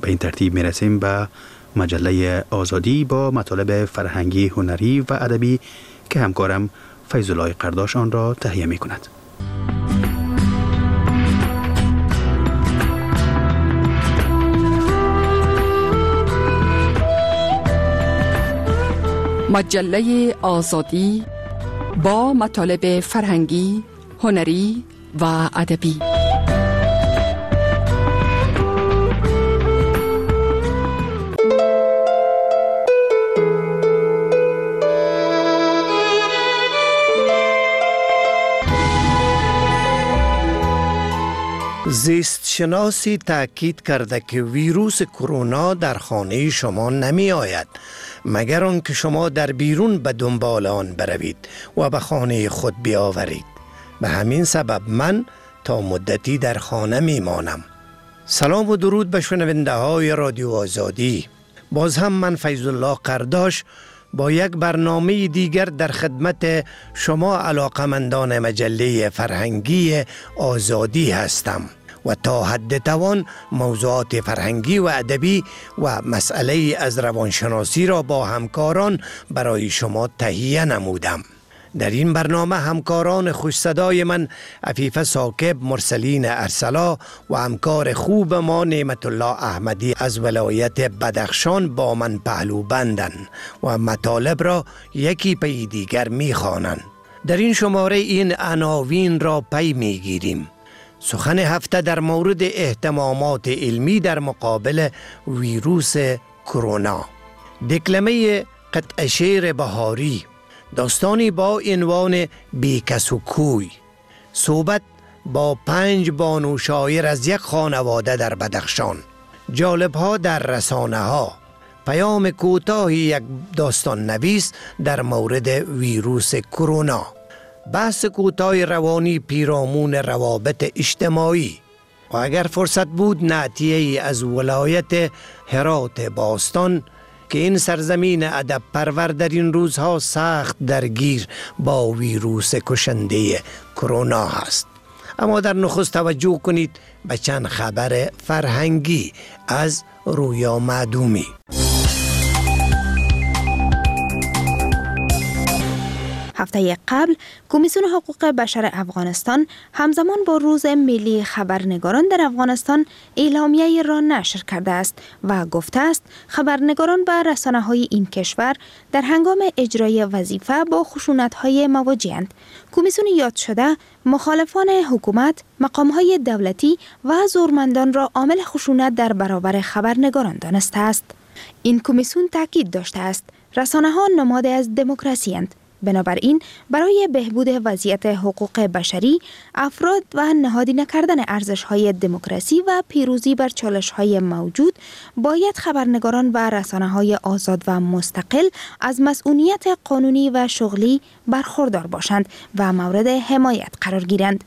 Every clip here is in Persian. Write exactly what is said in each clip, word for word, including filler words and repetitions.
به این ترتیب میرسیم به مجله آزادی با مطالب فرهنگی، هنری و ادبی که همکارم فیض الله قرداش آن را تهیه می کند. مجله آزادی با مطالب فرهنگی، هنری و ادبی. زیست شناسی تاکید کرده که ویروس کرونا در خانه شما نمی آید مگر آنکه شما در بیرون به دنبال آن بروید و به خانه خود بیاورید. به همین سبب من تا مدتی در خانه می مانم. سلام و درود به شنونده های رادیو آزادی. باز هم من فیض الله قرداش با یک برنامه دیگر در خدمت شما علاقمندان مجله فرهنگی آزادی هستم و تا حد توان موضوعات فرهنگی و ادبی و مسئله از روانشناسی را با همکاران برای شما تهیه نمودم. در این برنامه همکاران خوش صدای من عفیفه ثاقب، مرسلین ارسلا و همکار خوب ما نعمت الله احمدی از ولایت بدخشان با من پهلو بندند و مطالب را یکی پی دیگر می خوانند. در این شماره این عناوین را پی می گیریم. سخن هفته در مورد اهتمامات علمی در مقابل ویروس کرونا، دکلمه قطع شعر بهاری، داستانی با عنوان بی کس و کوی، صحبت با پنج بانو شاعر از یک خانواده در بدخشان، جالب‌ها در رسانه ها، پیام کوتاهی یک داستان نویس در مورد ویروس کرونا، بحث کوتاه روانی پیرامون روابط اجتماعی و اگر فرصت بود نعتیه‌ای از ولایت هرات باستان که این سرزمین ادب پرور در این روزها سخت درگیر با ویروس کشنده کرونا هست. اما در نخست توجه کنید به چند خبر فرهنگی از رویا معدومی. هفته قبل کمیسیون حقوق بشر افغانستان همزمان با روز ملی خبرنگاران در افغانستان اعلامیه را نشر کرده است و گفته است خبرنگاران به رسانه‌های این کشور در هنگام اجرای وظیفه با خشونت‌های مواجه‌اند. کمیسیون یاد شده مخالفان حکومت، مقام‌های دولتی و زورمندان را عامل خشونت در برابر خبرنگاران دانسته است. این کمیسیون تاکید داشته است رسانه‌ها نماد از دموکراسی اند. بنابراین برای بهبود وضعیت حقوق بشری، افراد و نهادی نکردن ارزش‌های دموکراسی و پیروزی بر چالش‌های موجود، باید خبرنگاران و رسانه‌های آزاد و مستقل از مسئولیت قانونی و شغلی برخوردار باشند و مورد حمایت قرار گیرند.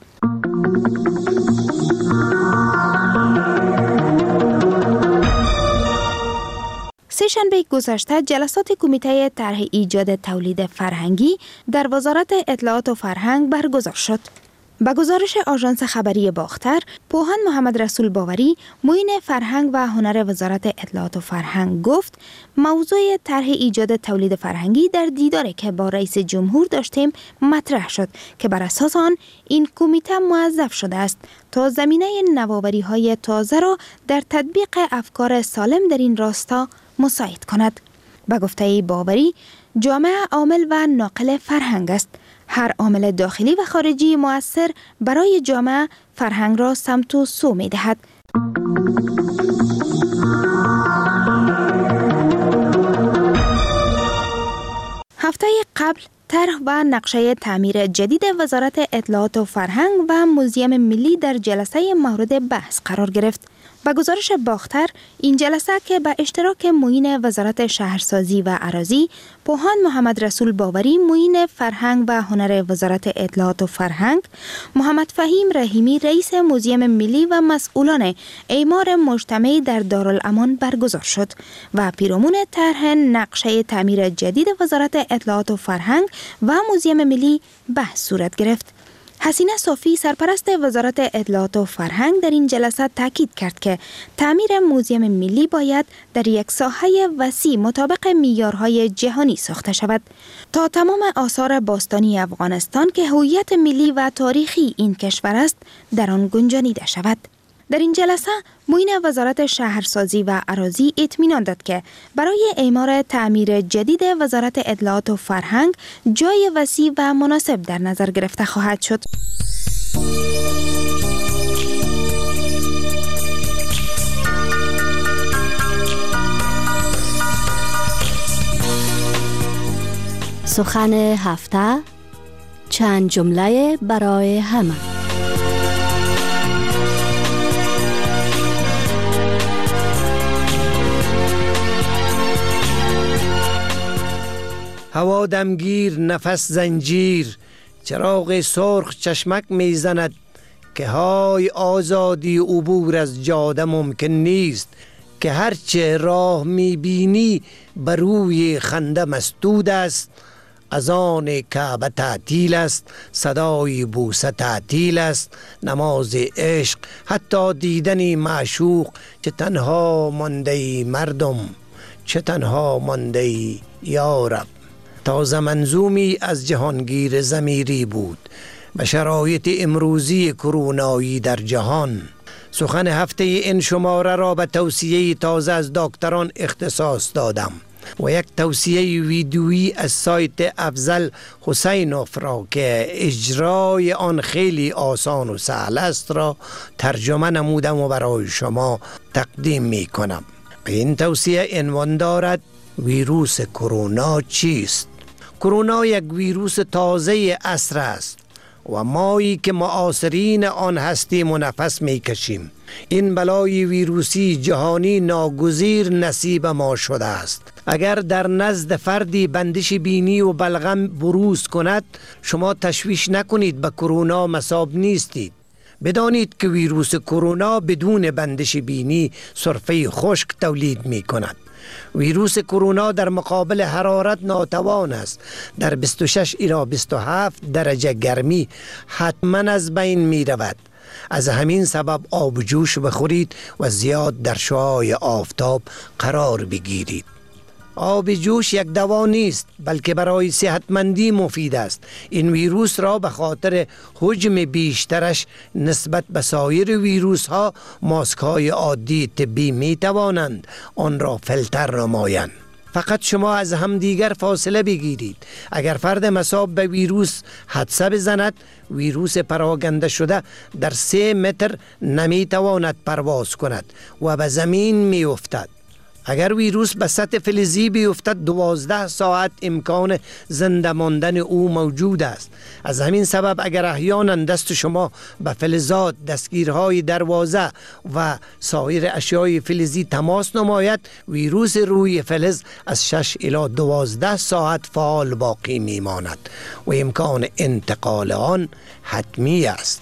سه شنبه گذشته جلسات کمیته طرح ایجاد تولید فرهنگی در وزارت اطلاعات و فرهنگ برگزار شد. به گزارش آژانس خبری باختر، پوهان محمد رسول باوری، معین فرهنگ و هنر وزارت اطلاعات و فرهنگ گفت موضوع طرح ایجاد تولید فرهنگی در دیداری که با رئیس جمهور داشتیم مطرح شد که بر اساس آن این کمیته موظف شده است تا زمینه نوآوری‌های تازه را در تطبیق افکار سالم در این راستا مساعد کند. به گفته باوری، جامعه عامل و ناقل فرهنگ است. هر عامل داخلی و خارجی مؤثر برای جامعه فرهنگ را سمت و سو می دهد. هفته قبل طرح و نقشه تعمیر جدید وزارت اطلاعات و فرهنگ و موزیم ملی در جلسه مورد بحث قرار گرفت. به گزارش باختر، این جلسه که به اشتراک معین وزارت شهرسازی و اراضی، پوهان محمد رسول باوری معین فرهنگ و هنر وزارت اطلاعات و فرهنگ، محمد فهیم رحیمی رئیس موزیم ملی و مسئولان اعمار مجتمعی در دارالامان برگزار شد و پیرامون طرح نقشه تعمیر جدید وزارت اطلاعات و فرهنگ و موزیم ملی بحث صورت گرفت. حسینه صافی سرپرست وزارت اطلاعات و فرهنگ در این جلسه تاکید کرد که تعمیر موزیم ملی باید در یک ساحه وسیع مطابق معیارهای جهانی ساخته شود تا تمام آثار باستانی افغانستان که هویت ملی و تاریخی این کشور است در آن گنجانیده شود. در این جلسه معین وزارت شهرسازی و اراضی اطمینان داد که برای اعمار تعمیر جدید وزارت اطلاعات و فرهنگ جای وسیع و مناسب در نظر گرفته خواهد شد. سخن هفته، چند جمله برای همه. هوا دمگیر، نفس زنجیر، چراغ سرخ چشمک میزند که های آزادی عبور از جاده ممکن نیست، که هرچه راه میبینی بر روی خنده مسدود است. از آن کعبه تعطیل است، صدای بوسه تعطیل است، نماز عشق، حتی دیدن معشوق. چه تنها مانده ای مردم، چه تنها مانده ای یا رب. تازه منظومی از جهانگیر ضمیری بود به شرایط امروزی کرونایی در جهان. سخن هفته این شماره را به توصیه تازه از دکتران اختصاص دادم و یک توصیه ویدیویی از سایت افضل حسینوف را که اجرای آن خیلی آسان و سهل است را ترجمه نمودم و برای شما تقدیم می کنم. این توصیه عنوان دارد: ویروس کرونا چیست؟ کرونا یک ویروس تازه عصر است و مایی که معاصرین آن هستیم و نفس می کشیم. این بلای ویروسی جهانی ناگزیر نصیب ما شده است. اگر در نزد فردی بندش بینی و بلغم بروز کند، شما تشویش نکنید، به کرونا مصاب نیستید. بدانید که ویروس کرونا بدون بندش بینی سرفه خشک تولید می کند. ویروس کرونا در مقابل حرارت ناتوان است. در بیست و شش الی بیست و هفت درجه گرمی حتما از بین می رود. از همین سبب آب جوش بخورید و زیاد در شعاع آفتاب قرار بگیرید. آب جوش یک دوا نیست، بلکه برای صحتمندی مفید است. این ویروس را به خاطر حجم بیشترش نسبت به سایر ویروس ها ماسک های عادی طبی می توانند آن را فیلتر نمایند. فقط شما از همدیگر فاصله بگیرید. اگر فرد مصاب به ویروس حدسه بزند، ویروس پراگنده شده در سه متر نمی تواند پرواز کند و به زمین می افتد. اگر ویروس به سطح فلزی بیفتد، دوازده ساعت امکان زنده ماندن او موجود است. از همین سبب اگر احیانا دست شما به فلزات، دستگیرهای دروازه و سایر اشیای فلزی تماس نماید، ویروس روی فلز از شش الی دوازده ساعت فعال باقی میماند و امکان انتقال آن حتمی است.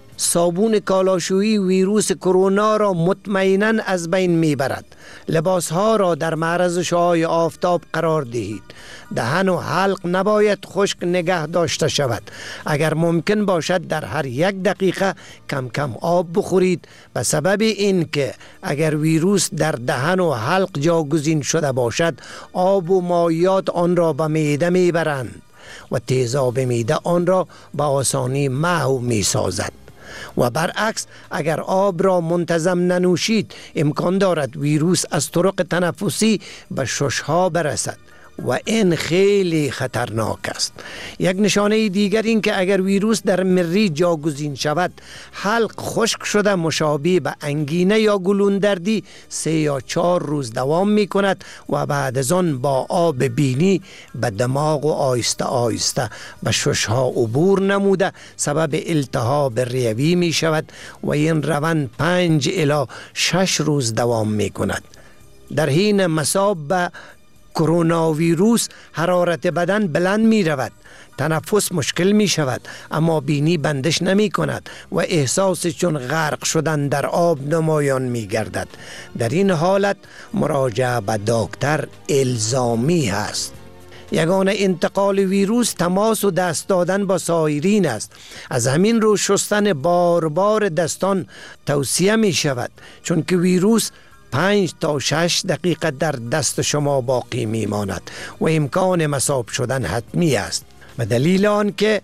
صابون کالاشویی ویروس کرونا را مطمئناً از بین میبرد. لباس ها را در معرض شعاع آفتاب قرار دهید. دهن و حلق نباید خشک نگه داشته شود. اگر ممکن باشد در هر یک دقیقه کم کم آب بخورید، به سبب این که اگر ویروس در دهن و حلق جاگزین شده باشد، آب و مایعات آن را به معده میبرند و تیزاب معده آن را به آسانی محو میسازد. و برعکس اگر آب را منتظم ننوشید، امکان دارد ویروس از طرق تنفسی به ششها برسد و این خیلی خطرناک است. یک نشانه دیگر این که اگر ویروس در مری جاگزین شود، حلق خشک شده مشابه به انگینه یا گلوندردی سه یا چهار روز دوام می کند و بعد از آن با آب بینی به دماغ و آیسته آیسته به ششها عبور نموده سبب التهاب ریوی می شود و این روند پنج الی شش روز دوام می کند. در حین مصاب به کرونا ویروس حرارت بدن بلند می رود، تنفس مشکل می شود، اما بینی بندش نمی کند و احساس چون غرق شدن در آب نمایان می گردد. در این حالت مراجعه به دکتر الزامی است. یگانه انتقال ویروس تماس و دست دادن با سایرین است. از همین رو شستن بار بار دستان توصیه می شود، چون که ویروس پنج تا شش دقیقه در دست شما باقی می ماند و امکان مصاب شدن حتمی است. به دلیل آن که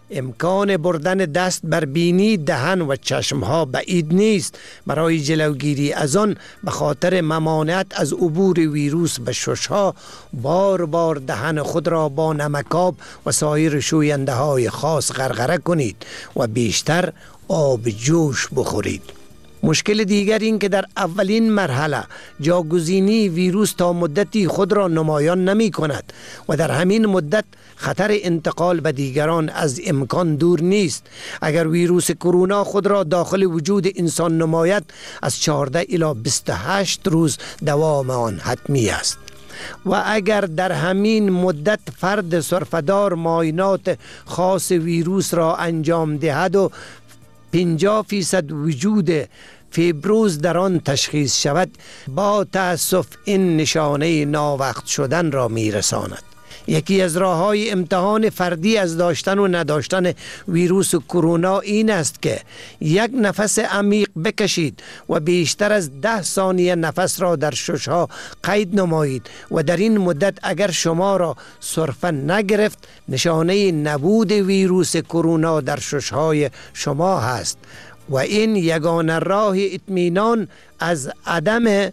امکان بردن دست بر بینی، دهن و چشمها بعید نیست. برای جلوگیری از آن به خاطر ممانعت از عبور ویروس به ششها بار بار دهن خود را با نمکاب و سایر شوینده های خاص غرغره کنید و بیشتر آب جوش بخورید. مشکل دیگر این که در اولین مرحله جاگزینی ویروس تا مدتی خود را نمایان نمی کند و در همین مدت خطر انتقال به دیگران از امکان دور نیست. اگر ویروس کرونا خود را داخل وجود انسان نماید، از چهارده الی بیست و هشت روز دوام آن حتمی است. و اگر در همین مدت فرد سرفه‌دار معاینات خاص ویروس را انجام دهد و پنجاه فیصد وجود فیبروز در آن تشخیص شود، با تأسف این نشانه ناوقت شدن را میرساند. یکی از راه‌های امتحان فردی از داشتن و نداشتن ویروس کرونا این است که یک نفس عمیق بکشید و بیشتر از ده ثانیه نفس را در ششها قید نمایید و در این مدت اگر شما را سرفه نگرفت، نشانه نبود ویروس کرونا در ششهای شما هست و این یگانه راه اطمینان از عدم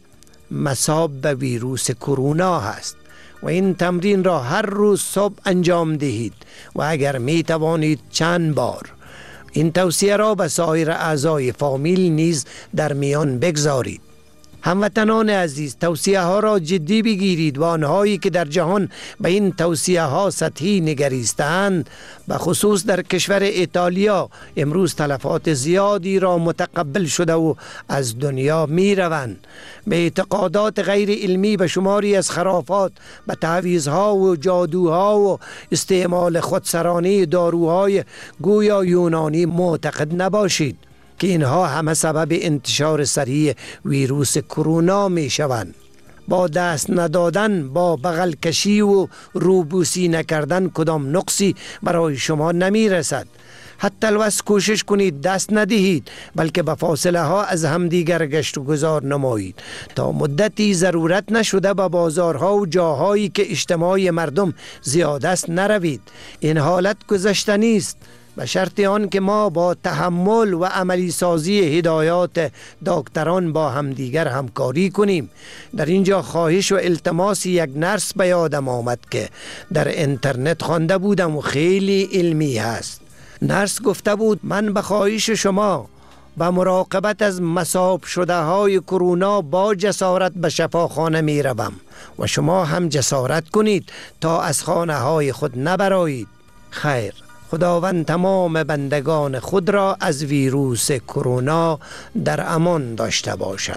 مصاب به ویروس کرونا هست. و این تمرین را هر روز صبح انجام دهید و اگر می توانید چند بار. این توصیه را به سایر اعضای فامیل نیز در میان بگذارید. هموطنان عزیز، توصیه ها را جدی بگیرید و آنهایی که در جهان به این توصیه ها سطحی نگریستند، به خصوص در کشور ایتالیا، امروز تلفات زیادی را متقبل شده و از دنیا می روند. به اعتقادات غیر علمی، به شماری از خرافات، به تعویضها و جادوها و استعمال خودسرانه داروهای گویا یونانی معتقد نباشید که اینها همه سبب انتشار سریع ویروس کرونا می شوند. با دست ندادن، با بغل کشی و روبوسی نکردن کدام نقصی برای شما نمی رسد. حتی الوس کوشش کنید دست ندهید، بلکه به فاصله ها از همدیگر گشت و گذار نمایید تا مدتی ضرورت نشده به بازارها و جاهایی که اجتماع مردم زیاد است نروید. این حالت گذشتنی است، به شرط آن که ما با تحمل و عملی سازی هدایات دکتران با همدیگر همکاری کنیم. در اینجا خواهش و التماس یک نرس به یادم آمد که در اینترنت خوانده بودم و خیلی علمی هست. نرس گفته بود من به خواهش شما به مراقبت از مصاب شده های کرونا با جسارت به شفاخانه می روم و شما هم جسارت کنید تا از خانه های خود نبرایید. خیر، خداوند تمام بندگان خود را از ویروس کرونا در امان داشته باشد.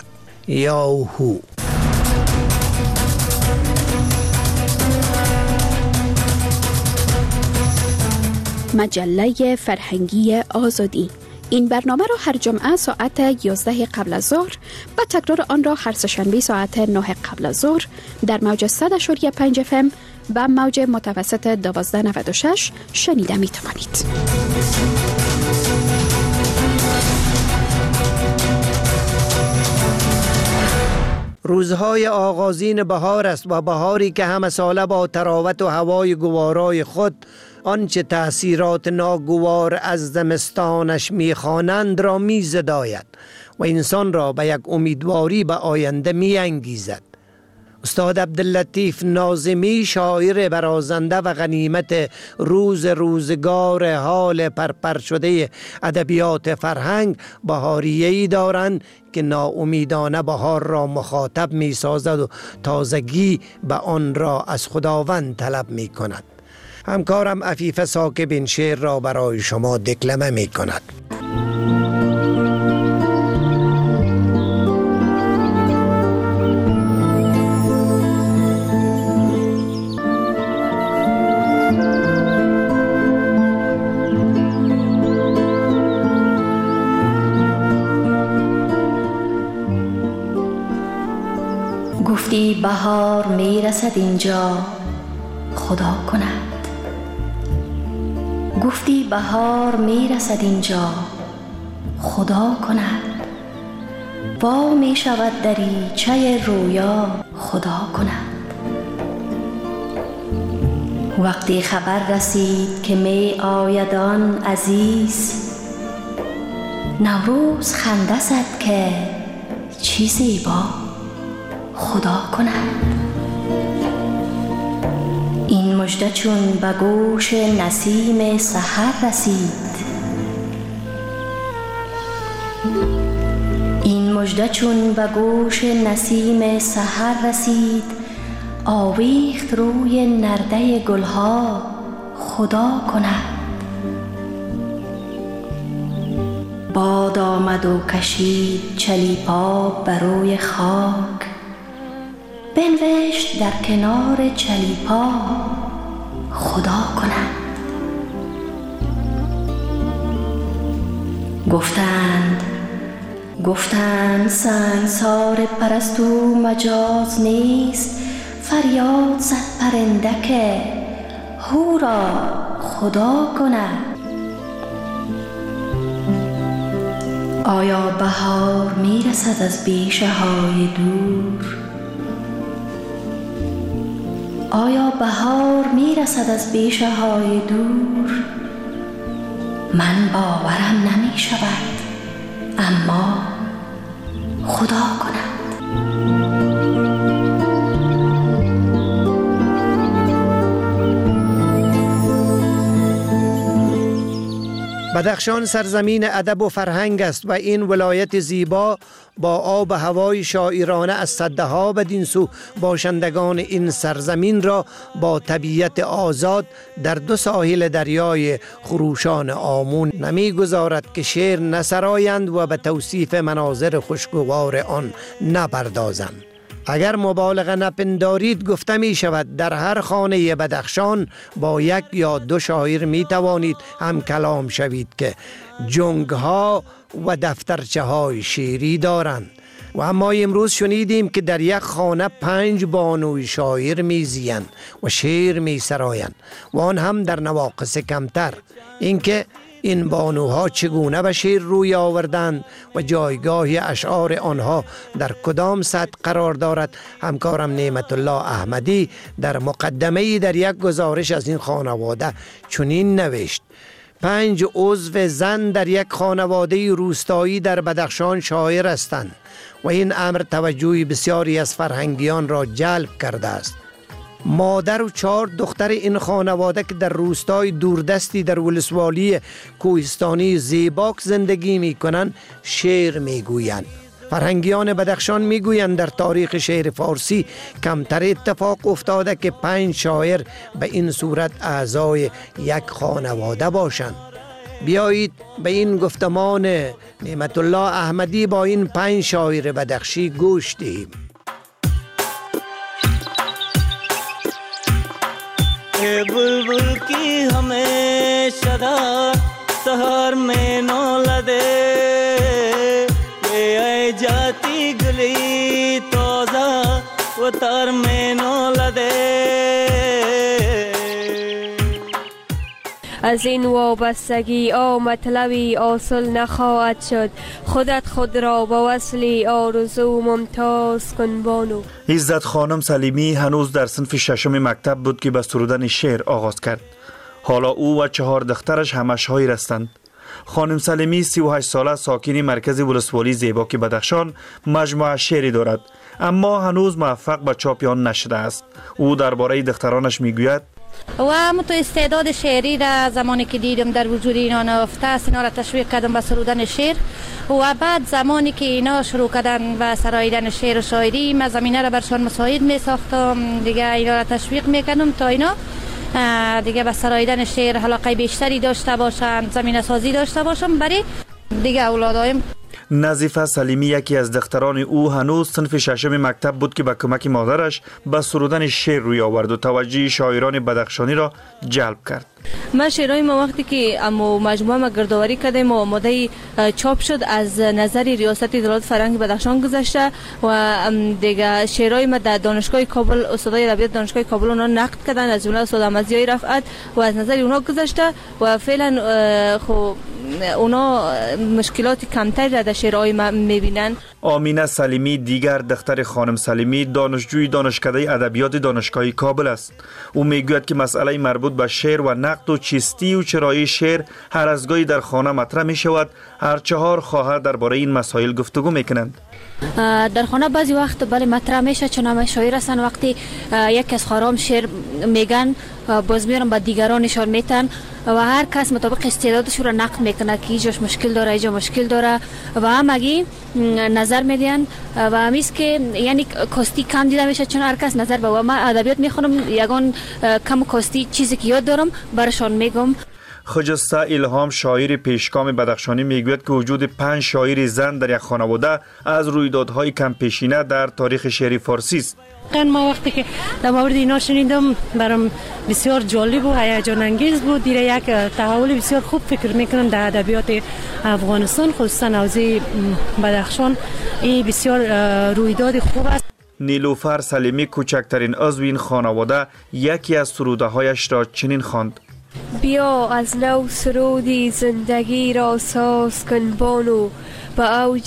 یاهو. مجله فرهنگی آزادی. این برنامه را هر جمعه ساعت یازده قبل از ظهر و تکرار آن را هر سه‌شنبه ساعت نه قبل از ظهر در موج صد و پنج اف ام و موج متوسط دوازده نود و شش شنیده می توانید. روزهای آغازین بهار است و بهاری که همه ساله با تراوت و هوای گوارای خود آنچه تأثیرات ناگوار از زمستانش میخوانند را میزداید و انسان را به یک امیدواری به آینده میانگیزد. استاد عبداللطیف ناظمی، شاعر برازنده و غنیمت روز روزگار حال پرپر شده ادبیات فرهنگ، بهاریه‌ای دارند که ناامیدانه بهار را مخاطب می سازد و تازگی به آن را از خداوند طلب می کند. همکارم عفیف ساکب این شعر را برای شما دکلمه می کند. گفتی بهار می رسد اینجا، خدا کند. گفتی بهار می رسد اینجا، خدا کند. وا می شود دریچه رویا، خدا کند. وقتی خبر رسید که می آید آن عزیز، نوروز خنده زد که چی زیبا، خدا کند. این مژده چون به گوش نسیم سحر رسید، این مژده چون به گوش نسیم سحر رسید، آویخت روی نرده گلها، خدا کند. باد آمد و کشید چلیپا بر روی خاک، بنوشت در کنار چلیپا، خدا کند. گفتند گفتند سنگسار پرستو مجاز نیست، فریاد زد پرنده که هورا، خدا کند. آیا بهار می رسد از بیشه های دور؟ آیا بهار می رسد از بیشه های دور؟ من باورم نمی شود، اما خدا کند. بدخشان سرزمین ادب و فرهنگ است و این ولایت زیبا با آب و هوای شاعرانه از صدها بدین سو باشندگان این سرزمین را با طبیعت آزاد در دو ساحل دریای خروشان آمون نمیگذارد که شعر نسرایند و به توصیف مناظر خوشگوار آن نپردازند. اگر مبالغه نپندارید گفته می شود در هر خانه بدخشان با یک یا دو شاعر می توانید هم کلام شوید که جنگ ها و دفترچه های شعری دارند. و اما امروز شنیدیم که در یک خانه پنج بانوی شاعر می زیند و شعر می سرایند و آن هم در نواقص کمتر. اینکه این بانوها چگونه به شعر روی آوردند و جایگاه اشعار آنها در کدام سطح قرار دارد، همکارم نعمت الله احمدی در مقدمه‌ای در یک گزارش از این خانواده چنین نوشت: پنج عضو زن در یک خانواده روستایی در بدخشان شاعر هستند و این امر توجه بسیاری از فرهنگیان را جلب کرده است. مادر و چهار دختر این خانواده که در روستای دوردستی در ولسوالی کوهستانی زیباک زندگی می کنند شعر می گویند. فرهنگیان بدخشان می گویند در تاریخ شعر فارسی کمتر اتفاق افتاده که پنج شاعر به این صورت اعضای یک خانواده باشند. بیایید به این گفتمان نعمت الله احمدی با این پنج شاعر بدخشی گوش دهیم. बुलबुल की हमेशा सहर में नौला दे, ये आए जाती गली तोजा वो तार में नौला दे. از این وابستگی آ مطلبی حاصل نخواهد شد، خودت خود را با وصلی آرزو ممتاز کن بانو. عزت خانم سلیمی هنوز در صنف ششم مکتب بود که به سرودن شعر آغاز کرد. حالا او و چهار دخترش همه شاعر هستند. خانم سلیمی سی و هشت ساله ساکن مرکز ولسوالی زیباک بدخشان مجموعه شعری دارد، اما هنوز موفق به چاپ آن نشده است. او درباره دخترانش میگوید: و من تو استعداد شعری را زمانی که دیدم در وجود اینا نهفته است، اینا را تشویق کردم به سرودن شعر و بعد زمانی که اینا شروع کردن به سراییدن شعر و شاعری من زمینه را برشان مساعد می ساختم، دیگه اینا را تشویق می کردم تا اینا دیگه به سراییدن شعر علاقه بیشتری داشته باشن، زمینه سازی داشته باشم برای دیگه اولادایم. نظیفه سلیمی یکی از دختران او هنوز صنف ششم مکتب بود که با کمک مادرش به سرودن شعر روی آورد و توجه شاعران بدخشانی را جلب کرد. ما شعرهای ما وقتی که اما مجموعه ما گردآوری کردیم و آماده چاپ شد از نظر ریاست اطلاعات فرهنگ بدخشان گذشته و دیگه شعرهای ما در دانشگاه کابل استادای ادبیات دانشگاه کابل اونا نقد کردن، از جمله استاد احمدضیای رفعت و از نظر اونا گذشته و فعلا خب اونا مشکلات کمتری را در شعرهای ما میبینن. آمینه سلیمی دیگر دختر خانم سلیمی دانشجوی دانشکده ادبیات دانشگاه کابل است. او میگوید که مسئله مربوط به شعر و نقد و چیستی و چرایی شعر هر از گاهی در خانه مطرح می شود. هر چهار خواهر درباره این مسائل گفتگو میکنند. در خانه بعضی وقت بله مطرح میشه، چون همه شاعر هستن وقتی یک از خارام شعر میگن باز میارن با دیگرانشان میتن و هر کس مطابق استعدادش رو نقد میکنه که اینجاش مشکل داره اینجا مشکل داره و همگی نظر میدن و همیست که یعنی کاستی کم دیده میشه، چون هر کس نظر به و من ادبیات میخونم یگان کم کاستی چیزی که یاد دارم برشان میگم. خجسته الهام شاعر پیشگام بدخشانی میگوید که وجود پنج شاعر زن در یک خانواده از رویدادهای کم پیشینه در تاریخ شعر فارسی است. ما وقتی که در مورد اینا شنیدم برام بسیار جالب و هیجان انگیز بود. دیره یک تحول بسیار خوب فکر میکنم در ادبیات افغانستان خصوصا حوزه بدخشان این بسیار رویداد خوب است. نیلوفر سلیمی کوچکترین عضو این خانواده یکی از سروده هایش را چنین خواند: بیا از نو سرودی زندگی را ساز کن بانو، به اوج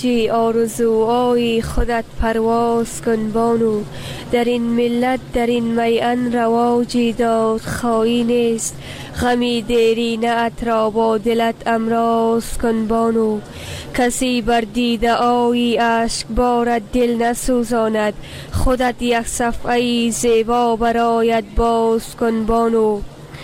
آرزوهای خودت پرواز کن بانو. در این ملت در این میان رواجی داد خواهی نیست، غمی دیرینه ات را با دلت امراض کن بانو. کسی بر دیده آیی اشک بارد دل نسوزاند، خودت یک صفحه زیبا برایت باز کن بانو.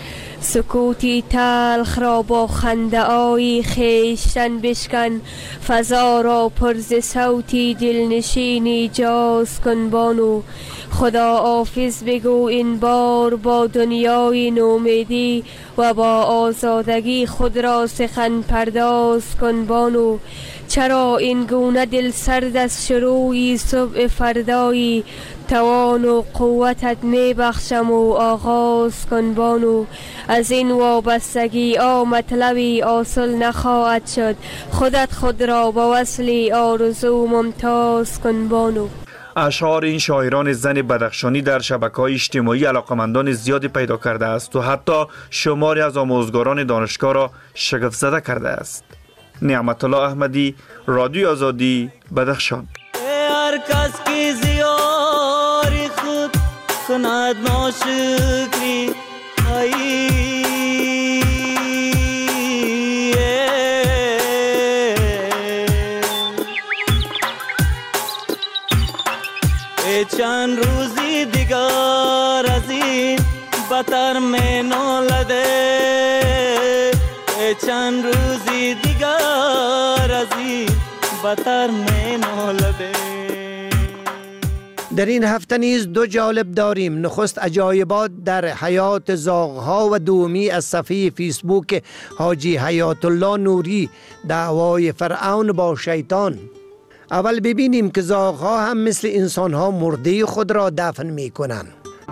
سکوتی تلخ را با خنده آیی خیشتن بشکن، فضا را پر ز صوتی دلنشینی جاز کن بانو. خدا حافظ بگو این بار با دنیای نومیدی و با آزادگی خود را سخن پرداز کن بانو. چرا این گونه دل سرد از شروعی صبح فردایی، توان و قوتت می بخشم و آغاز کن بانو. از این وابستگی آ مطلبی حاصل نخواهد شد، خودت خود را با وصلی آرزو ممتاز کن بانو. اشعار این شاعران زن بدخشانی در شبکه‌های اجتماعی علاقمندان زیادی پیدا کرده است و حتی شماری از آموزگاران دانشگاه را شگفت زده کرده است. نعمت الله احمدی، رادیو آزادی، بدخشان. هر کس کی زیاری خود کند ناشکری ای چند روزی دیگر از این بتر می نولده، چند روزی دیگر از این بتر می نولده. در این هفته نیز دو جالب داریم. نخست عجایبات در حیات زاغها و دومی از صفحه فیسبوک حاجی حیات الله نوری، دعوای فرعون با شیطان. اول ببینیم که زاغها هم مثل انسانها مرده خود را دفن می کنند.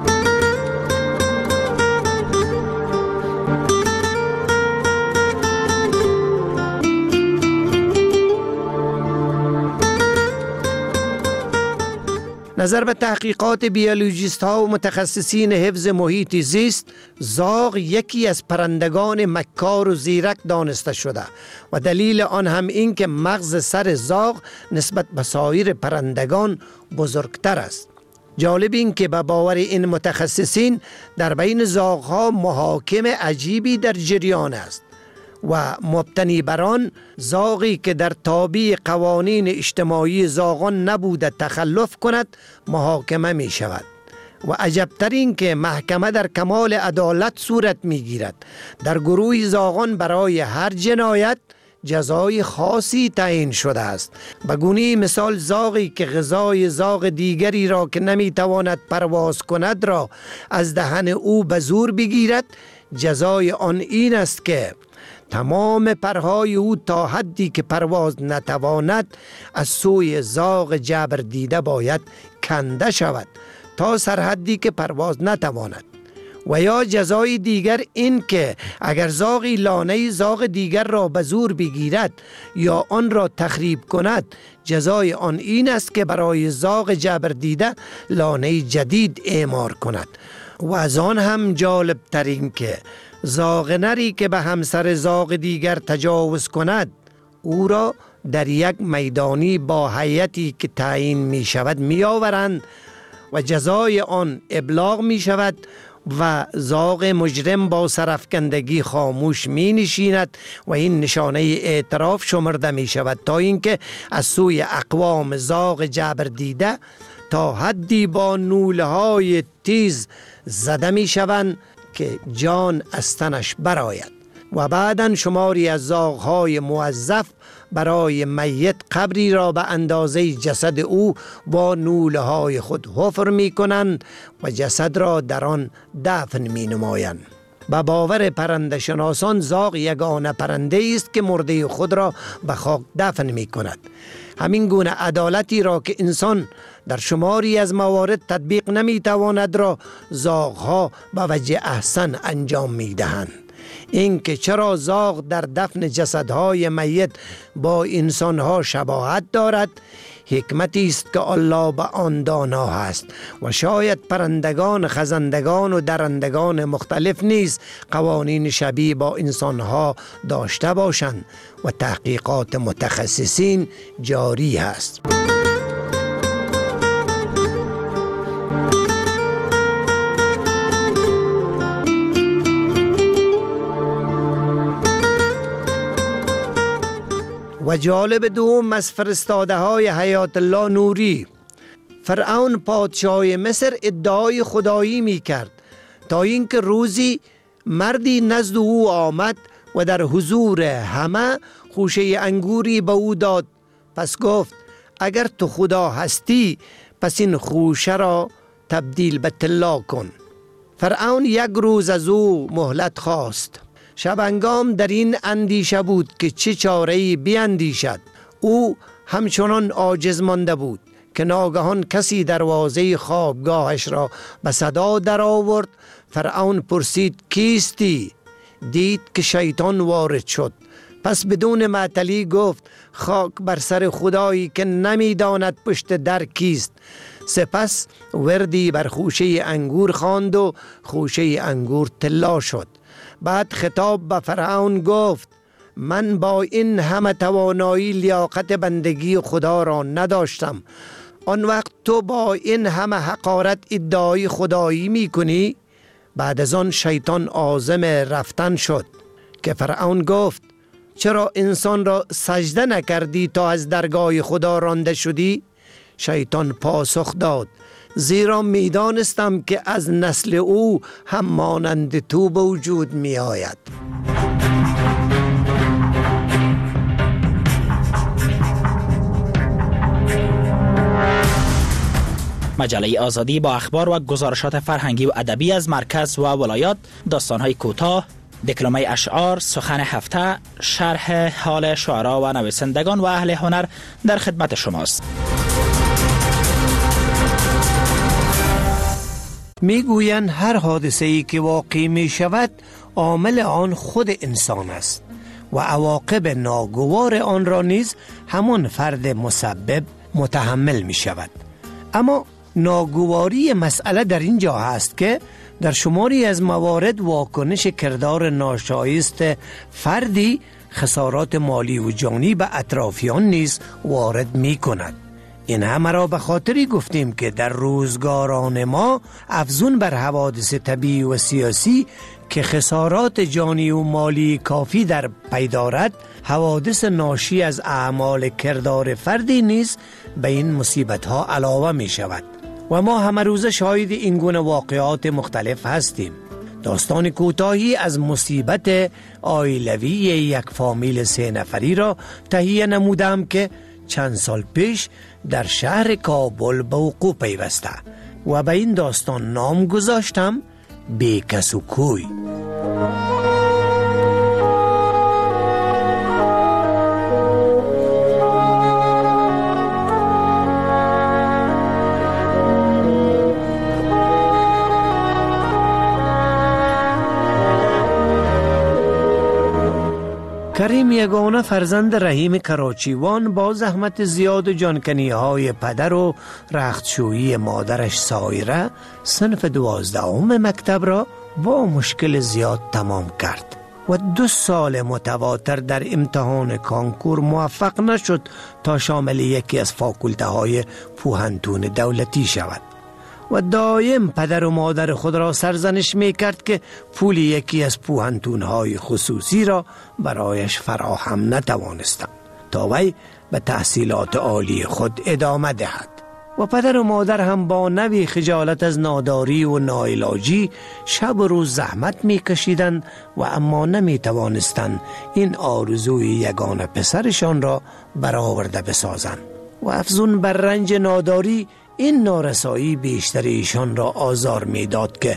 نظر به تحقیقات بیولوژیست ها و متخصصین حفظ محیط زیست، زاغ یکی از پرندگان مکار و زیرک دانسته شده و دلیل آن هم این که مغز سر زاغ نسبت به سایر پرندگان بزرگتر است. جالب این که به باور این متخصصین در بین زاغ ها محاکم عجیبی در جریان است و مبتنی بران زاغی که در تابع قوانین اجتماعی زاغان نبوده تخلف کند محاکمه می شود. و عجبتر این که محکمه در کمال عدالت صورت می گیرد. در گروه زاغان برای هر جنایت جزای خاصی تعیین شده است. به گونه مثال زاغی که غذای زاغ دیگری را که نمی تواند پرواز کند را از دهن او به زور بگیرد، جزای آن این است که تمام پرهای او تا حدی که پرواز نتواند از سوی زاغ جبر دیده باید کنده شود تا سرحدی که پرواز نتواند. و یا جزای دیگر این که اگر زاغی لانه زاغ دیگر را به زور بگیرد یا آن را تخریب کند، جزای آن این است که برای زاغ جبر دیده لانه جدید اعمار کند. و از آن هم جالب ترین که زاغ نری که به همسر زاغ دیگر تجاوز کند، او را در یک میدانی با هیئتی که تعیین می شود می آورند و جزای آن ابلاغ می شود و زاغ مجرم با سرفکندگی خاموش می نشیند و این نشانه اعتراف شمرده می شود تا اینکه از سوی اقوام زاغ جبر دیده تا حدی با نوله های تیز زده می شوند که جان از تنش برآید و بعداً شماری از زاغ‌های موظف برای میت قبری را به اندازه جسد او با نوله‌های خود حفر می‌کنند و جسد را در آن دفن می‌نمایند. به باور پرنده شناسان زاغ یگانه پرنده است که مرده خود را به خاک دفن می‌کند. همین گونه عدالتی را که انسان در شماری از موارد تطبیق نمی‌تواند را زاغ‌ها به وجه احسن انجام می‌دهند. این که چرا زاغ در دفن جسدهای میت با انسانها شباهت دارد، حکمتی است که الله به آن دانا است و شاید پرندگان، خزندگان و درندگان مختلف نیز قوانین شبیه با انسانها داشته باشند و تحقیقات متخصصین جاری است. و جالب دوم از فرستاده های حیات الله نوری، فرعون پادشاه مصر ادعای خدایی می کرد تا اینکه روزی مردی نزد او آمد و در حضور همه خوشه انگوری به او داد. پس گفت اگر تو خدا هستی پس این خوشه را تبدیل به طلا کن. فرعون یک روز از او مهلت خواست. شبانگام در این اندیشه بود که چه چاره‌ای بیندیشد. او همچنان عاجز مانده بود که ناگهان کسی دروازه خوابگاهش را به صدا در آورد. فرعون پرسید کیستی؟ دید که شیطان وارد شد. پس بدون معطلی گفت خاک بر سر خدایی که نمیداند پشت در کیست. سپس وردی بر خوشه انگور خواند و خوشه انگور طلا شد. بعد خطاب به فرعون گفت من با این همه توانایی لیاقت بندگی خدا را نداشتم، آن وقت تو با این همه حقارت ادعای خدایی می کنی؟ بعد از آن شیطان عازم رفتن شد که فرعون گفت چرا انسان را سجده نکردی تا از درگاه خدا رانده شدی؟ شیطان پاسخ داد زیرا میدانستم که از نسل او هم مانند تو به وجود می آید. مجله آزادی با اخبار و گزارشات فرهنگی و ادبی از مرکز و ولایات، داستان‌های کوتاه، دکلمه اشعار، سخن هفته، شرح حال شعرا و نویسندگان و اهل هنر در خدمت شماست. میگویند هر حادثه‌ای که واقع می شود عامل آن خود انسان است و عواقب ناگوار آن را نیز همان فرد مسبب متحمل می شود. اما ناگواری مسئله در این جا هست که در شماری از موارد واکنش کردار ناشایست فردی خسارات مالی و جانی به اطرافیان نیز وارد می کند. این همه را به خاطری گفتیم که در روزگاران ما افزون بر حوادث طبیعی و سیاسی که خسارات جانی و مالی کافی در پی دارد، حوادث ناشی از اعمال کردار فردی نیز به این مصیبت ها علاوه می شود و ما همه روز شاهد این گونه واقعات مختلف هستیم. داستان کوتاهی از مصیبت عائلوی یک فامیل سه نفری را تهیه نمودم که چند سال پیش در شهر کابل به وقوع پیوسته و به این داستان نام گذاشتم بی کس و کوی. کریم یگانه فرزند رحیم کراچیوان با زحمت زیاد و جانکنی های پدر و رختشویی مادرش سایره صنف دوازدهم مکتب را با مشکل زیاد تمام کرد و دو سال متواتر در امتحان کانکور موفق نشد تا شامل یکی از فاکولته های پوهنتون دولتی شود و دایم پدر و مادر خود را سرزنش می کرد که پول یکی از پوهنتون های خصوصی را برایش فراهم نتوانستند تا وی به تحصیلات عالی خود ادامه دهد و پدر و مادر هم با نوی خجالت از ناداری و ناعلاجی شب و روز زحمت می کشیدند و اما نمی توانستند این آرزوی یگانه پسرشان را برآورده بسازند و افزون بر رنج ناداری این نارسایی بیشتر ایشان را آزار می داد که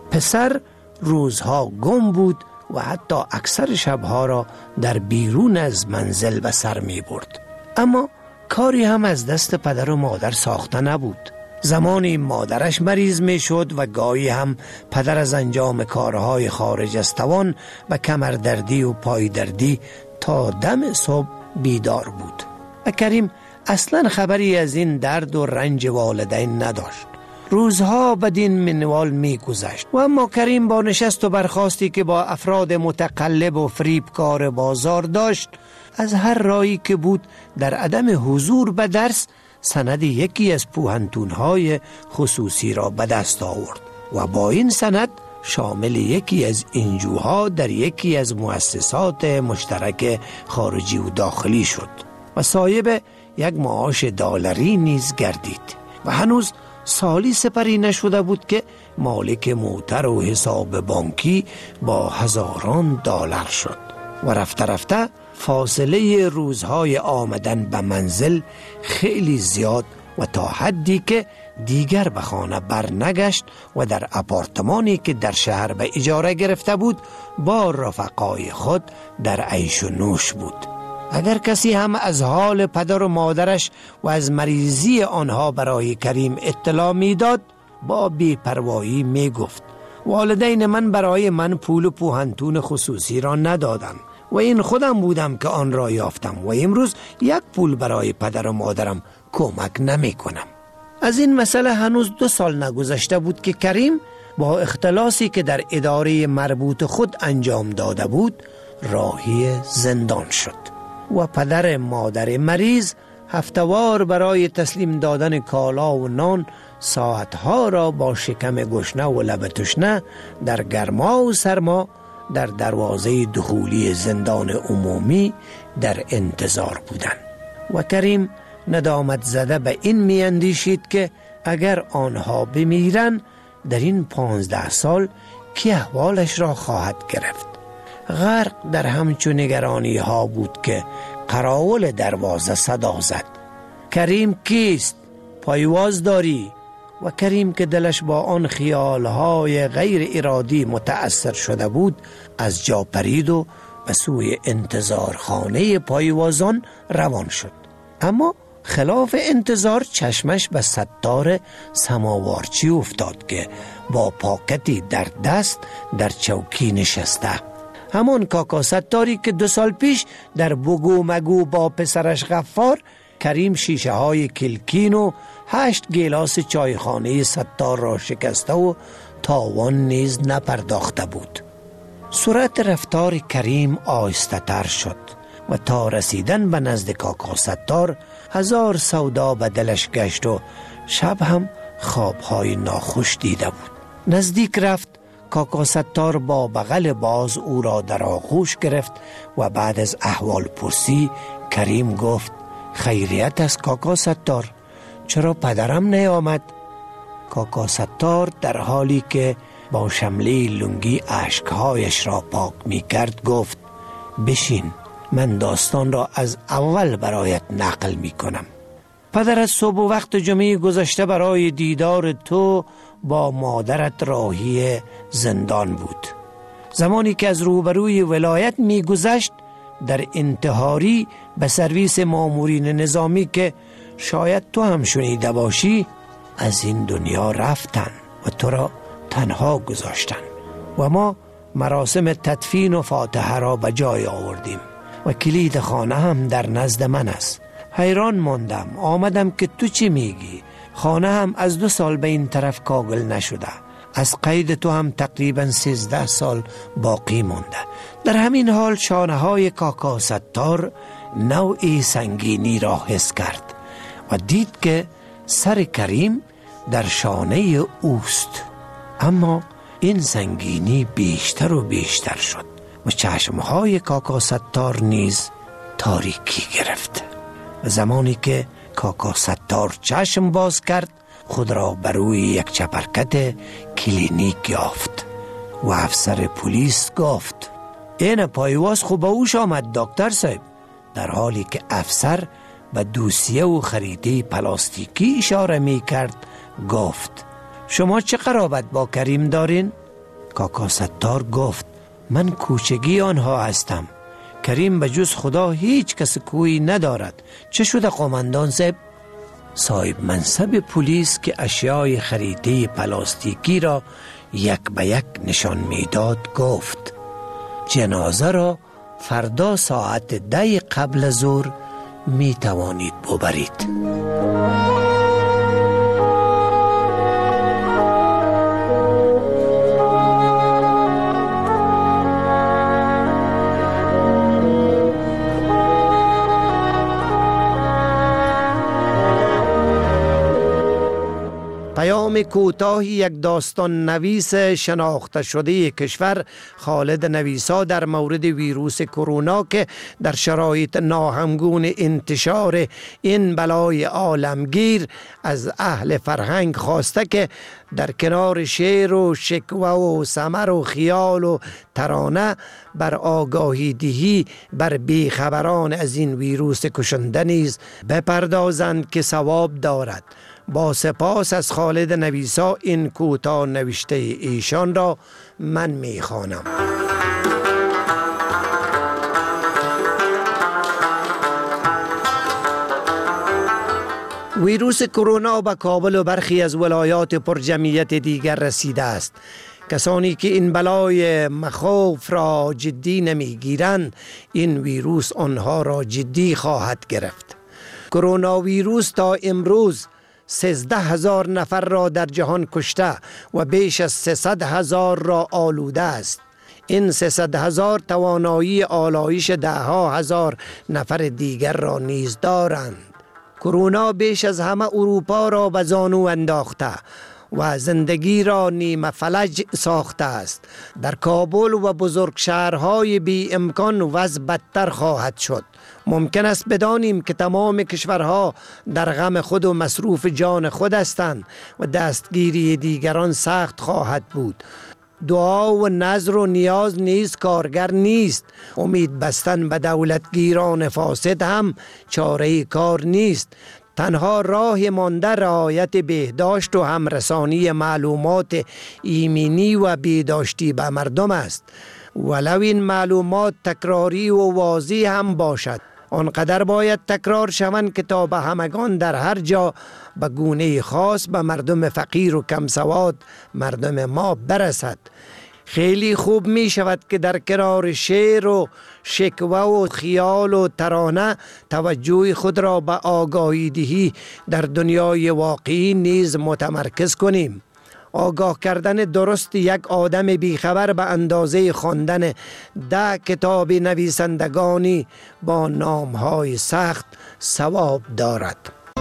پسر روزها گم بود و حتی اکثر شبها را در بیرون از منزل به سر می برد. اما کاری هم از دست پدر و مادر ساخته نبود. زمانی مادرش مریض می شد و گاهی هم پدر از انجام کارهای خارج از توان و کمردردی و پای دردی تا دم صبح بیدار بود و کریم اصلا خبری از این درد و رنج والدین نداشت. روزها بدین منوال می گذشت و اما کریم با نشست و برخاستی که با افراد متقلب و فریبکار بازار داشت از هر راهی که بود در عدم حضور به درس سند یکی از پوهنتون‌های خصوصی را به دست آورد و با این سند شامل یکی از انجوها در یکی از مؤسسات مشترک خارجی و داخلی شد و صاحب یک معاش دلاری نیز گردید و هنوز سالی سپری نشده بود که مالک موتر و حساب بانکی با هزاران دلار شد و رفته رفته فاصله روزهای آمدن به منزل خیلی زیاد و تا حدی که دیگر به خانه برنگشت و در آپارتمانی که در شهر به اجاره گرفته بود با رفقای خود در عیش و نوش بود. اگر کسی هم از حال پدر و مادرش و از مریضی آنها برای کریم اطلاع میداد با بی‌پروایی می گفت والدین من برای من پول پوهنتون خصوصی را ندادند و این خودم بودم که آن را یافتم و امروز یک پول برای پدر و مادرم کمک نمی کنم. از این مسئله هنوز دو سال نگذشته بود که کریم با اختلاسی که در اداره مربوط خود انجام داده بود راهی زندان شد و پدر مادر مریض هفتوار برای تسلیم دادن کالا و نان ساعتها را با شکم گشنه و لب تشنه در گرما و سرما در دروازه دخولی زندان عمومی در انتظار بودند و کریم ندامت زده به این می اندیشید که اگر آنها بمیرن در این پانزده سال کی احوالش را خواهد گرفت. غرق در همچون نگرانی ها بود که قراول دروازه صدا زد: کریم کیست؟ پایواز داری؟ و کریم که دلش با آن خیالهای غیر ارادی متأثر شده بود از جا پرید و به سوی انتظار خانه پایوازان روان شد. اما خلاف انتظار چشمش به ستار سماوارچی افتاد که با پاکتی در دست در چوکی نشسته، همان کاکا ستاری که دو سال پیش در بگو مگو با پسرش غفار کریم شیشه های کلکین و هشت گیلاس چایخانه ستار را شکسته و تاوان نیز نپرداخته بود. سرعت رفتار کریم آهسته تر شد و تا رسیدن به نزد کاکا ستار هزار سودا به دلش گشت و شب هم خوابهای ناخوش دیده بود. نزدیک رفت. کاکا ستار با بغل باز او را در آغوش گرفت و بعد از احوال پرسی کریم گفت: خیریت است کاکا ستار، چرا پدرم نیامد؟ کاکا ستار در حالی که با شمله لنگی اشکهایش را پاک می کرد گفت: بشین، من داستان را از اول برایت نقل می کنم. پدر از صبح و وقت جمعه گذشته برای دیدار تو با مادرت راهی زندان بود. زمانی که از روبروی ولایت می گذشت در انتحاری به سرویس مامورین نظامی که شاید تو هم شنیده باشی از این دنیا رفتن و تو را تنها گذاشتن و ما مراسم تدفین و فاتحه را به جای آوردیم. و کلید خانه هم در نزد من است. حیران ماندم، آمدم که تو چی میگی؟ خانه هم از دو سال به این طرف کاغل نشده، از قید تو هم تقریبا سیزده سال باقی مونده. در همین حال شانه های کاکا ستار نوعی سنگینی را حس کرد و دید که سر کریم در شانه اوست. اما این سنگینی بیشتر و بیشتر شد و چشمهای کاکا ستار نیز تاریکی گرفت. و زمانی که کاکا ستار چشم باز کرد، خود را بر روی یک چپرکت کلینیک یافت و افسر پلیس گفت این پایواز خوب اوش آمد دکتر صاحب. در حالی که افسر به دوسیه و خریده پلاستیکی اشاره می کرد گفت شما چه قرابت با کریم دارین؟ کاکا ستار گفت من کوچگی آنها هستم. کریم به جز خدا هیچ کس کویی ندارد. چه شده قومندان صاحب؟ صاحب منصب پلیس که اشیای خریده پلاستیکی را یک به یک نشان میداد گفت جنازه را فردا ساعت ده قبل از ظهر می توانید ببرید. پیام کوتاهی یک داستان نویس شناخته شده کشور خالد نویسا در مورد ویروس کرونا که در شرایط ناهمگون انتشار این بلای عالمگیر از اهل فرهنگ خواسته که در کنار شعر و شکوه و ثمر و خیال و ترانه بر آگاهی دهی بر بیخبران از این ویروس کشنده نیز بپردازند که ثواب دارد. با سپاس از خالد نویسا این کوتاه نوشته ایشان را من میخوانم. ویروس کرونا به کابل و برخی از ولایات پرجمعیت دیگر رسیده است. کسانی که این بلای مخوف را جدی نمیگیرند، این ویروس آنها را جدی خواهد گرفت. کرونا ویروس تا امروز سیزده هزار نفر را در جهان کشته و بیش از سیصد هزار را آلوده است. این سیصد هزار توانایی آلایش ده ها هزار نفر دیگر را نیز دارند. کرونا بیش از همه اروپا را به زانو انداخته و زندگی را نیمه فلج ساخته است. در کابل و بزرگ شهرهای بی امکان وضع بدتر خواهد شد. ممکن است بدانیم که تمام کشورها در غم خود و مصروف جان خود هستند و دستگیری دیگران سخت خواهد بود. دعا و نظر و نیاز نیز کارگر نیست. امید بستن به دولتگیران فاسد هم چاره کار نیست. تنها راه مانده رعایت بهداشت و همرسانی معلومات ایمنی و بهداشتی به مردم است. ولو این معلومات تکراری و واضح هم باشد، آنقدر باید تکرار شوند که تا به همگان در هر جا به گونه خاص به مردم فقیر و کم سواد مردم ما برسد. خیلی خوب می شود که در کنار شعر و شکوه و خیال و ترانه توجه خود را به آگاهی دهی در دنیای واقعی نیز متمرکز کنیم. آگاه کردن درست یک آدم بیخبر به اندازه خواندن ده کتاب نویسندگانی با نامهای سخت ثواب دارد.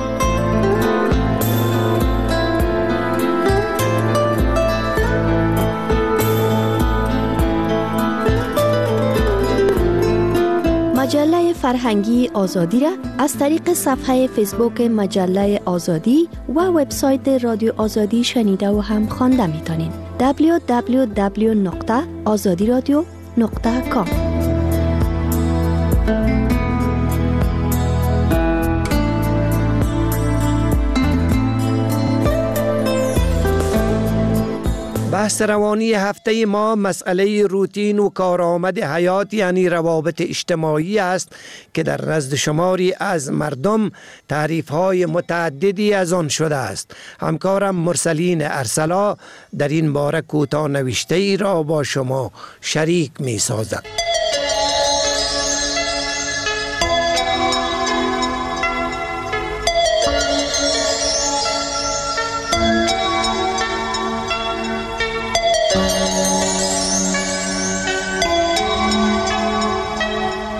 مجله فرهنگی آزادی را از طریق صفحه فیسبوک مجله آزادی و وبسایت رادیو آزادی شنیده و هم خوانده میتونین. دبلیو دبلیو دبلیو نقطه آزادی رادیو نقطه کام. بحث روانی هفته ما مسئله روتین و کارآمد حیات یعنی روابط اجتماعی است که در نزد شماری از مردم تعریف‌های متعددی از آن شده است. همکارم مرسلین ارسلا در این باره کوتاه نوشته ای را با شما شریک می سازد.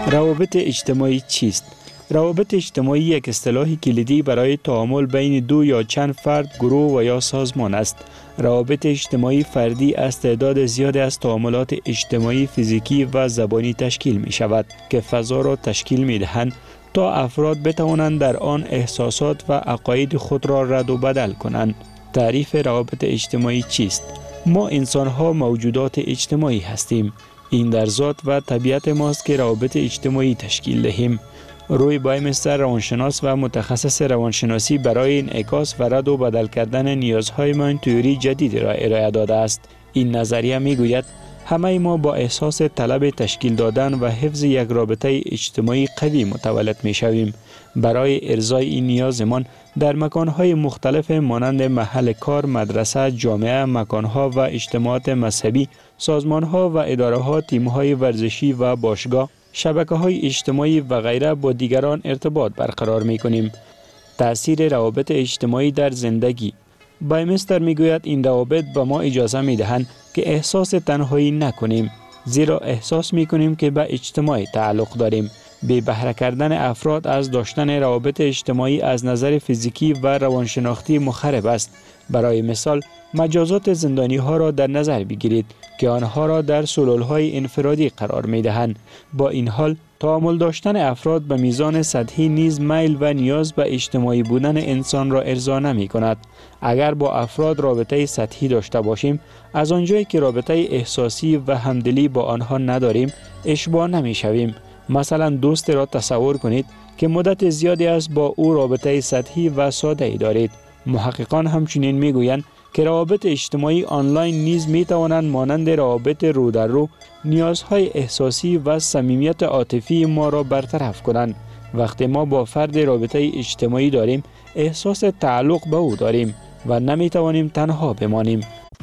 روابط اجتماعی چیست؟ روابط اجتماعی یک اصطلاح کلیدی برای تعامل بین دو یا چند فرد، گروه و یا سازمان است. روابط اجتماعی فردی از تعداد زیادی از تعاملات اجتماعی، فیزیکی و زبانی تشکیل می شود که فضا را تشکیل می دهند تا افراد بتوانند در آن احساسات و عقاید خود را رد و بدل کنند. تعریف روابط اجتماعی چیست؟ ما انسان‌ها موجودات اجتماعی هستیم. این در ذات و طبیعت ماست که روابط اجتماعی تشکیل دهیم. روی بایمستر، روانشناس و متخصص روانشناسی، برای انعکاس و رد و بدل کردن نیازهایمان تئوری جدیدی را ارائه داده است. این نظریه می گوید همه ما با احساس طلب تشکیل دادن و حفظ یک رابطه اجتماعی قوی متولد می شویم. برای ارضای این نیازمان در مکانهای مختلف مانند محل کار، مدرسه، جامعه، مکانها و اجتماعات مذهبی، سازمانها و اداره‌ها، تیم‌های ورزشی و باشگاه، شبکه‌های اجتماعی و غیره با دیگران ارتباط برقرار می‌کنیم. تأثیر روابط اجتماعی در زندگی. بایمستر می‌گوید این روابط به ما اجازه می‌دهند که احساس تنهایی نکنیم، زیرا احساس می‌کنیم که به اجتماع تعلق داریم. بی بهره کردن افراد از داشتن روابط اجتماعی از نظر فیزیکی و روانشناختی مخرب است. برای مثال، مجازات زندانی ها را در نظر بگیرید که آنها را در سلولهای انفرادی قرار می دهند. با این حال، تعامل داشتن افراد به میزان سطحی نیز میل و نیاز به اجتماعی بودن انسان را ارضا نمی کند. اگر با افراد رابطه سطحی داشته باشیم، از آنجایی که رابطه احساسی و همدلی با آنها نداریم، اشباع نمی شویم. مثلا دوست را تصور کنید که مدت زیادی است با او رابطه سطحی و ساده ای دارید. محققان همچنین میگویند که روابط اجتماعی آنلاین نیز می توانند مانند روابط رو در رو نیازهای احساسی و صمیمیت عاطفی ما را برطرف کنند. وقتی ما با فرد رابطه اجتماعی داریم، احساس تعلق به او داریم و نمی توانیم تنها بمانیم.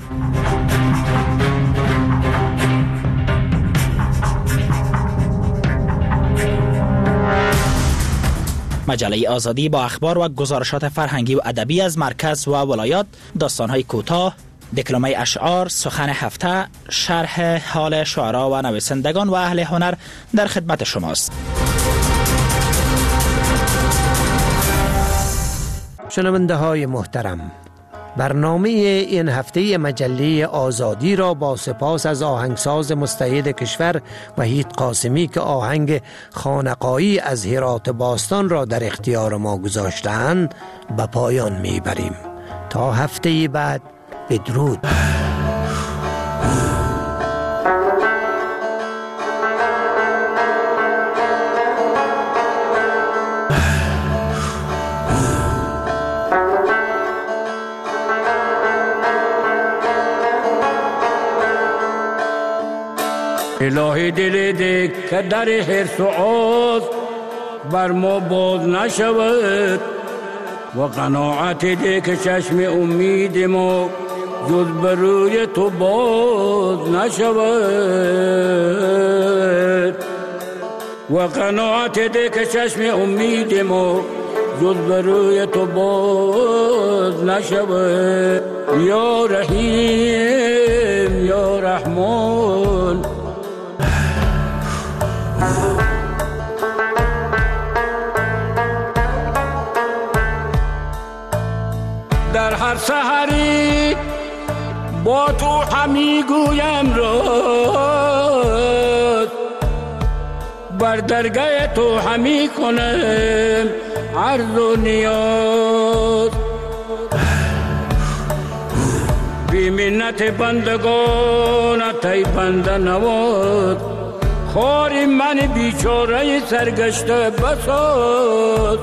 مجله آزادی با اخبار و گزارشات فرهنگی و ادبی از مرکز و ولایات، داستان‌های کوتاه، دکلمه اشعار، سخن هفته، شرح حال شعرا و نویسندگان و اهل هنر در خدمت شماست. شنونده های محترم، برنامه این هفته مجله آزادی را با سپاس از آهنگساز مستعد کشور وحید قاسمی که آهنگ خانقایی از هرات باستان را در اختیار ما گذاشتند به پایان میبریم. تا هفته بعد، بدرود. الهی دل ده که در حرص و آز بر ما باز نشود و قناعت ده که چشم امید ما جز بروی تو باز نشود و قناعت ده که چشم امید ما جز بروی تو باز نشود. یا رحیم یا رحمان، در هر سحری با تو همی گویم راز، بر درگاه تو همی کنم عرض و نیاز. بی منت بندگانت ای بنده نواز، خاری من بیچاره سرگشته بساز.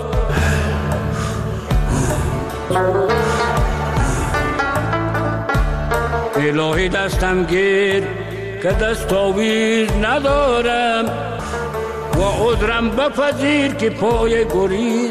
الهی دستم گیر که دست آویز ندارم و عذرم بپذیر که پای گریز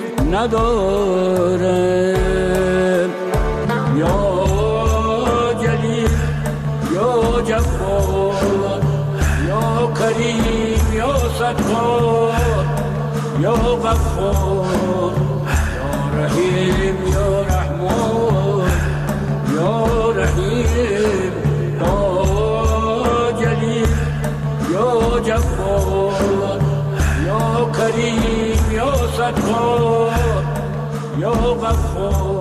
ندارم. یا جلیل یا جبار یا کریم یا ستار یا غفار یا رحیم یا رحمان یا رحیم یا جلیل یا جبار یا غفار